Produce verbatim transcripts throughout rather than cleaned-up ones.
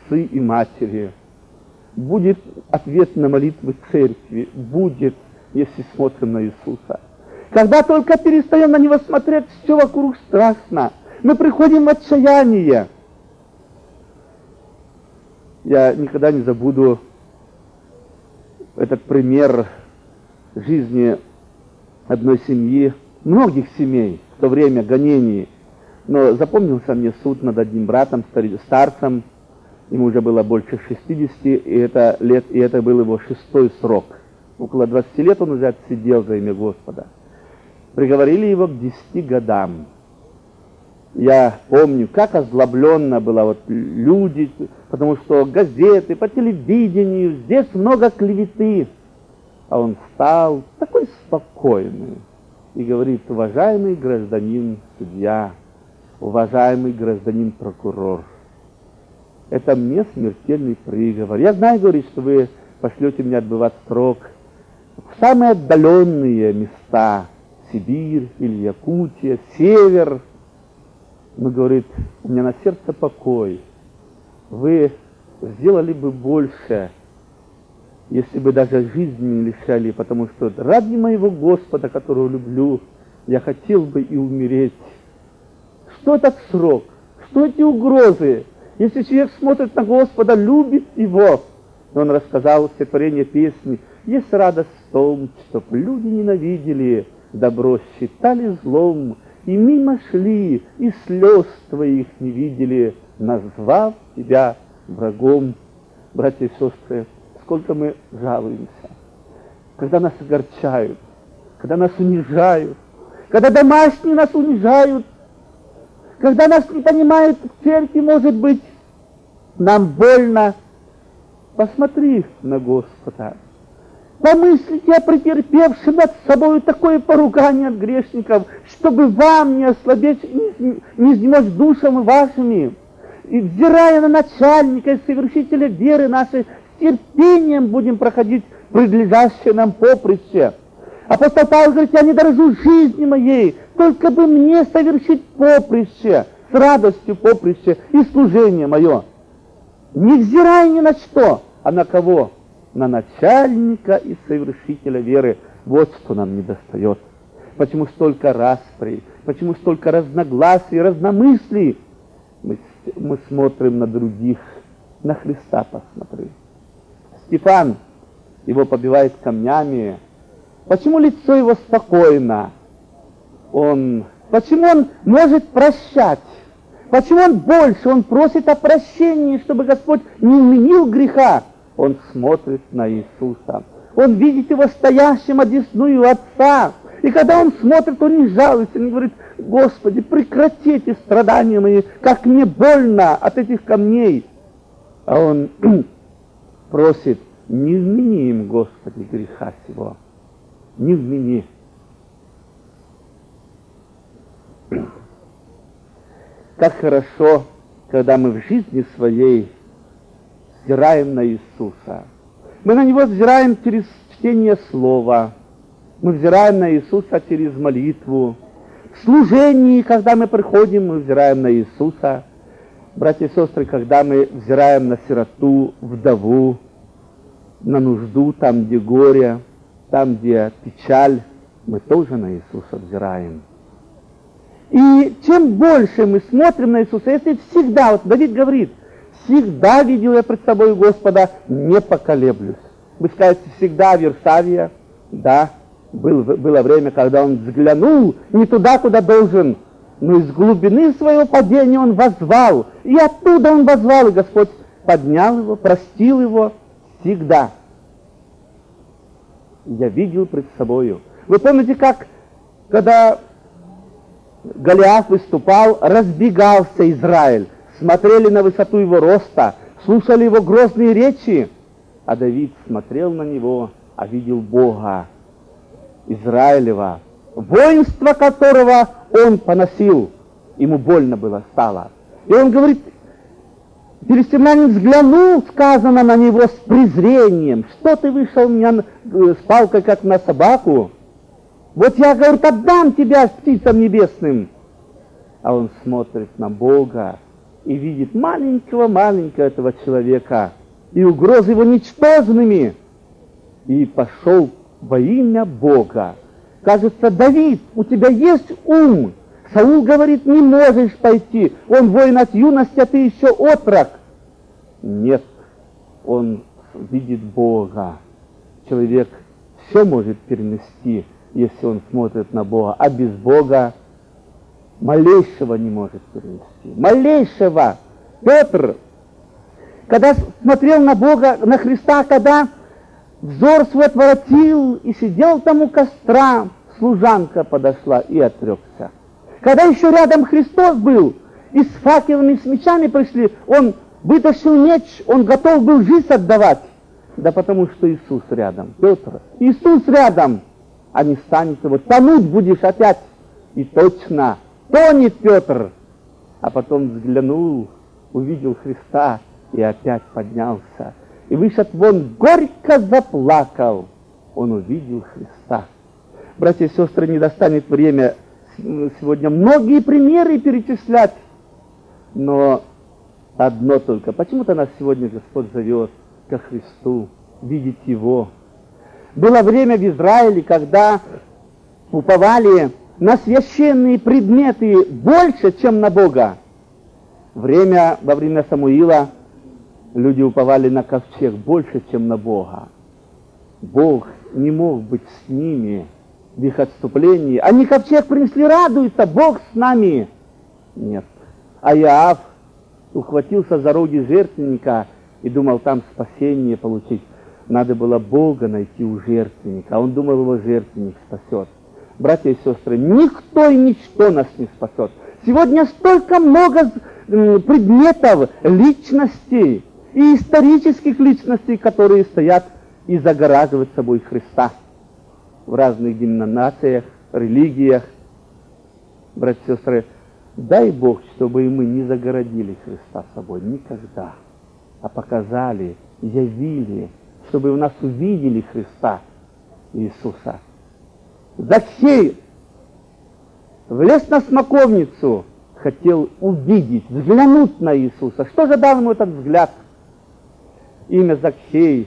отцы и матери. Будет ответ на молитвы церкви. Будет, если смотрим на Иисуса. Когда только перестаем на Него смотреть, все вокруг страшно. Мы приходим в отчаяние. Я никогда не забуду этот пример жизни одной семьи, многих семей в то время гонений. Но запомнился мне суд над одним братом, старцем. Ему уже было больше шестидесяти, и это, лет, и это был его шестой срок. Около двадцати лет он уже отсидел за имя Господа. Приговорили его к десяти годам. Я помню, как озлобленно было вот люди, потому что газеты, по телевидению, здесь много клеветы. А он встал, такой спокойный, и говорит: уважаемый гражданин судья, уважаемый гражданин прокурор, это мне смертельный приговор. Я знаю, говорит, что вы пошлете меня отбывать срок в самые отдаленные места, Сибирь или Якутия, Север. Но, говорит, у меня на сердце покой. Вы сделали бы больше, если бы даже жизни не лишали, потому что ради моего Господа, которого люблю, я хотел бы и умереть. Что этот срок? Что эти угрозы? Если человек смотрит на Господа, любит Его. Он рассказал стихотворение песни: есть радость в том, чтоб люди ненавидели, добро считали злом, и мимо шли, и слез твоих не видели, назвав тебя врагом. Братья и сестры, сколько мы жалуемся, когда нас огорчают, когда нас унижают, когда домашние нас унижают, когда нас не понимают в церкви, может быть, нам больно. Посмотри на Господа. Помыслите о претерпевшем над собой такое поругание от грешников, чтобы вам не ослабеть, не изнемочь душам вашими. И взирая на начальника и совершителя веры нашей, с терпением будем проходить предлежащее нам поприще. Апостол Павел говорит: я не дорожу жизни моей, только бы мне совершить поприще, с радостью поприще и служение мое. Не взирая ни на что, а на кого? На начальника и совершителя веры. Вот что нам не достает. Почему столько расприй, почему столько разногласий, разномыслий? Мы, мы смотрим на других, на Христа посмотри. Стефан, его побивает камнями. Почему лицо его спокойно? Он, почему он может прощать? Почему он больше? Он просит о прощении, чтобы Господь не уменил греха. Он смотрит на Иисуса. Он видит Его стоящим одесную Отца. И когда Он смотрит, Он не жалуется, Он говорит: Господи, прекратите страдания мои, как мне больно от этих камней. А Он просит: не вмени им, Господи, греха сего. Не вмени. Как хорошо, когда мы в жизни своей взираем на Иисуса. Мы на Него взираем через чтение Слова. Мы взираем на Иисуса через молитву. В служении, когда мы приходим, мы взираем на Иисуса. Братья и сестры, когда мы взираем на сироту, вдову, на нужду, там, где горе, там, где печаль, мы тоже на Иисуса взираем. И чем больше мы смотрим на Иисуса, если всегда, вот Давид говорит: всегда видел я пред собой Господа, не поколеблюсь. Вы скажете: всегда Версавия? Да, был, было время, когда он взглянул не туда, куда должен, но из глубины своего падения он воззвал. И оттуда он воззвал, и Господь поднял его, простил его всегда. Я видел пред собою. Вы помните, как, когда Голиаф выступал, разбегался Израиль, смотрели на высоту его роста, слушали его грозные речи, а Давид смотрел на него, а видел Бога Израилева, воинство которого он поносил. Ему больно было стало. И он говорит: филистимлянин взглянул, сказано, на него с презрением: что ты вышел у меня с палкой, как на собаку? Вот я, говорит, отдам тебя птицам небесным. А он смотрит на Бога, и видит маленького-маленького этого человека, и угрозы его ничтожными, и пошел во имя Бога. Кажется, Давид, у тебя есть ум. Саул говорит, не можешь пойти, он воин от юности, а ты еще отрок. Нет, он видит Бога. Человек все может перенести, если он смотрит на Бога, а без Бога малейшего не может перенести. Малейшего. Петр, когда смотрел на Бога, на Христа, когда взор свой отворотил и сидел там у костра, служанка подошла и отрекся. Когда еще рядом Христос был, и с факелами, с мечами пришли, он вытащил меч, он готов был жизнь отдавать. Да потому что Иисус рядом. Петр, Иисус рядом, а не станет его. Тонуть будешь опять. И точно, тонет Петр. А потом взглянул, увидел Христа и опять поднялся. И вышед вон, горько заплакал. Он увидел Христа. Братья и сестры, не достанет время сегодня многие примеры перечислять. Но одно только. Почему-то нас сегодня Господь зовет ко Христу, видеть Его. Было время в Израиле, когда уповали на священные предметы больше, чем на Бога. Время, во время Самуила люди уповали на ковчег больше, чем на Бога. Бог не мог быть с ними в их отступлении. Они ковчег принесли, радуются, Бог с нами. Нет. А Иоав ухватился за роги жертвенника и думал там спасение получить. Надо было Бога найти у жертвенника. А он думал, его жертвенник спасет. Братья и сестры, никто и ничто нас не спасет. Сегодня столько много предметов, личностей и исторических личностей, которые стоят и загораживают собой Христа в разных деноминациях, религиях. Братья и сестры, дай Бог, чтобы и мы не загородили Христа собой никогда, а показали, явили, чтобы в нас увидели Христа Иисуса. Закхей влез на смоковницу, хотел увидеть, взглянуть на Иисуса. Что же дал ему этот взгляд? Имя Закхей,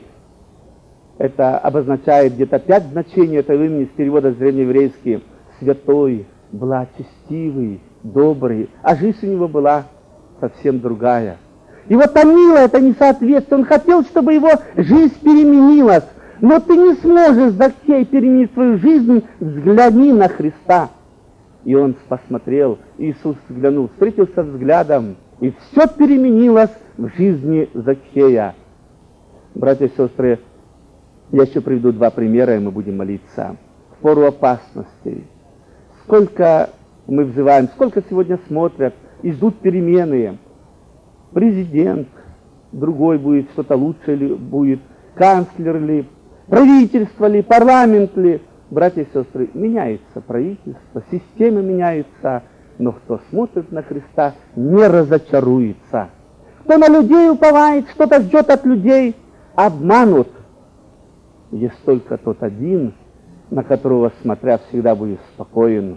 это обозначает где-то пять значений этого имени с перевода с древнееврейский. Святой, благочестивый, добрый, а жизнь у него была совсем другая. Его томило это несоответствие, он хотел, чтобы его жизнь переменилась. Но ты не сможешь, Закхей, переменить свою жизнь, взгляни на Христа. И он посмотрел, Иисус взглянул, встретился взглядом, и все переменилось в жизни Закхея. Братья и сестры, я еще приведу два примера, и мы будем молиться. В пору опасностей. Сколько мы взываем, сколько сегодня смотрят и ждут перемены. Президент, другой будет, что-то лучше ли будет, канцлер ли, правительство ли, парламент ли. Братья и сестры, меняется правительство, система меняется, но кто смотрит на Христа, не разочаруется. Кто на людей уповает, что-то ждет от людей, обманут. Есть только тот один, на которого, смотря, всегда будет спокоен.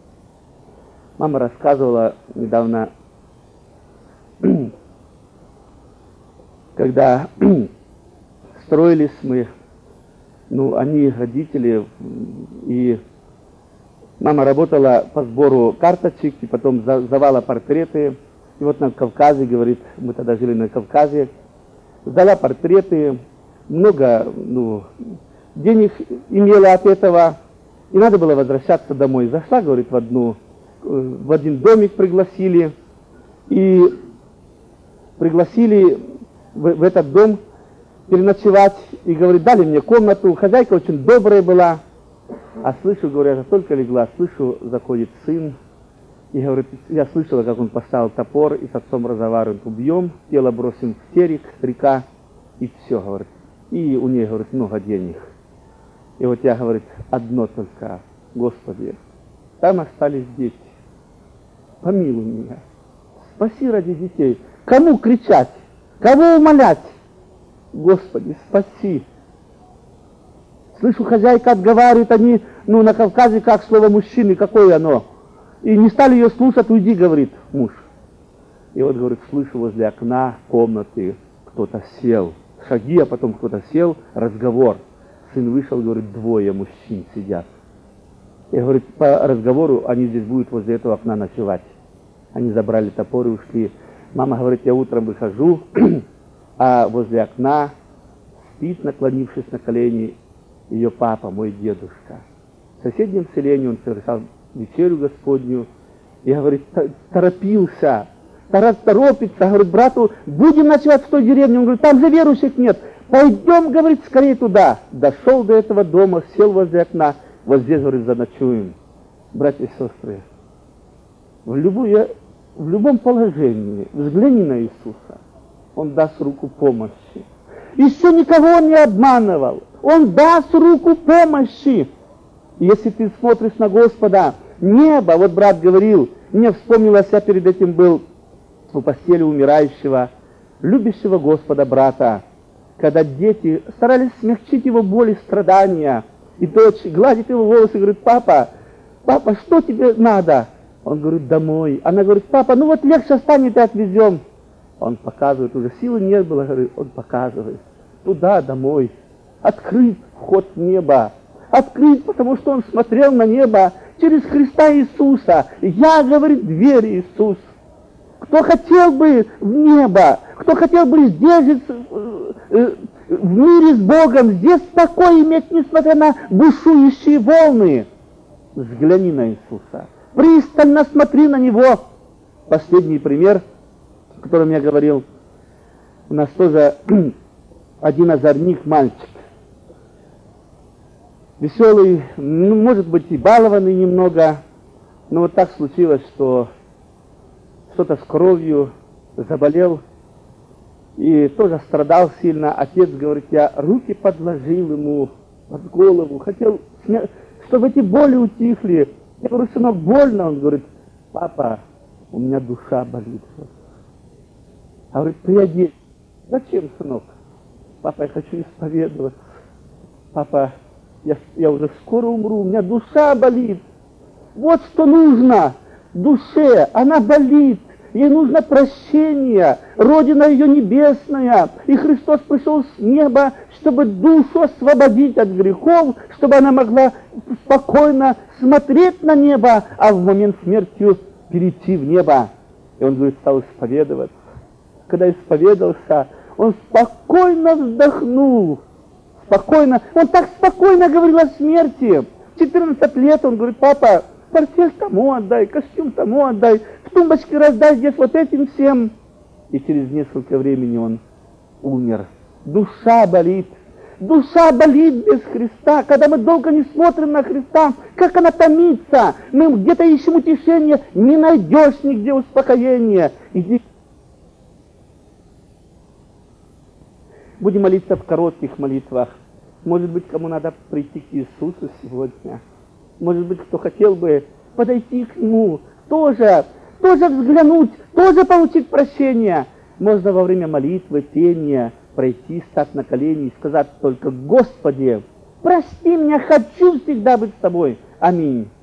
Мама рассказывала недавно, когда строились мы, ну, они, родители, и мама работала по сбору карточек, и потом сдавала портреты. И вот на Кавказе, говорит, мы тогда жили на Кавказе, сдала портреты, много, ну, денег имела от этого, и надо было возвращаться домой. Зашла, говорит, в одну, в один домик пригласили, и пригласили в, в этот дом переночевать, и, говорит, дали мне комнату, хозяйка очень добрая была, а слышу, говорят, я только легла, слышу, заходит сын, и, говорит, я слышала, как он поставил топор, и с отцом разговаривает, убьем, тело бросим в терек, река, и все, говорит, и у нее, говорит, много денег. И вот я, говорит, одно только, Господи, там остались дети, помилуй меня, спаси ради детей. Кому кричать? Кого умолять? Господи, спаси. Слышу, хозяйка отговаривает, они, ну, на Кавказе, как слово мужчины, какое оно. И не стали ее слушать, уйди, говорит муж. И вот, говорит, слышу возле окна комнаты, кто-то сел. Шаги, а потом кто-то сел, разговор. Сын вышел, говорит, двое мужчин сидят. И, говорит, по разговору они здесь будут возле этого окна ночевать. Они забрали топор и ушли. Мама говорит, я утром выхожу, а возле окна спит, наклонившись на колени, ее папа, мой дедушка. В соседнем селении он совершал вечерю Господню. И, говорит, торопился, торопится, говорит, брату, будем ночевать в той деревне. Он говорит, там же верующих нет. Пойдем, говорит, скорее туда. Дошел до этого дома, сел возле окна. Вот здесь, говорит, заночуем. Братья и сестры, в, любую, в любом положении взгляни на Иисуса. Он даст руку помощи. Еще никого он не обманывал. Он даст руку помощи. Если ты смотришь на Господа, небо, вот брат говорил, мне вспомнилось, я перед этим был у постели умирающего, любящего Господа брата, когда дети старались смягчить его боль и страдания, и дочь гладит его волосы и говорит, папа, папа, что тебе надо? Он говорит, домой. Она говорит, папа, ну вот легче станет и отвезем. Он показывает, уже силы не было, говорит, он показывает, туда, домой. Открыт вход в небо. Открыт, потому что он смотрел на небо через Христа Иисуса. Я, говорит, дверь Иисус. Кто хотел бы в небо, кто хотел бы здесь жить, в мире с Богом, здесь покой иметь, несмотря на бушующие волны, взгляни на Иисуса. Пристально смотри на Него. Последний пример, о котором я говорил. У нас тоже один озорник, мальчик. Веселый, ну, может быть, и балованный немного. Но вот так случилось, что что-то с кровью, заболел. И тоже страдал сильно. Отец, говорит, я руки подложил ему под голову. Хотел, чтобы эти боли утихли. Я говорю, сынок, больно? Он говорит, папа, у меня душа болит. А говорит, приодеть. Зачем, сынок? Папа, я хочу исповедоваться. Папа, я, я уже скоро умру, у меня душа болит. Вот что нужно душе, она болит. Ей нужно прощение, Родина ее небесная. И Христос пришел с неба, чтобы душу освободить от грехов, чтобы она могла спокойно смотреть на небо, а в момент смерти перейти в небо. И он, говорит, стал исповедоваться. Когда исповедовался, он спокойно вздохнул. Спокойно. Он так спокойно говорил о смерти. В четырнадцать лет он говорит, папа, портфель тому отдай, костюм тому отдай, в тумбочке раздай здесь вот этим всем. И через несколько времени он умер. Душа болит. Душа болит без Христа. Когда мы долго не смотрим на Христа, как она томится. Мы где-то ищем утешение, не найдешь нигде успокоения. Иди. Будем молиться в коротких молитвах. Может быть, кому надо прийти к Иисусу сегодня. Может быть, кто хотел бы подойти к Нему, тоже, тоже взглянуть, тоже получить прощение. Можно во время молитвы, пения пройти, стать на колени и сказать только, Господи, прости меня, хочу всегда быть с Тобой. Аминь.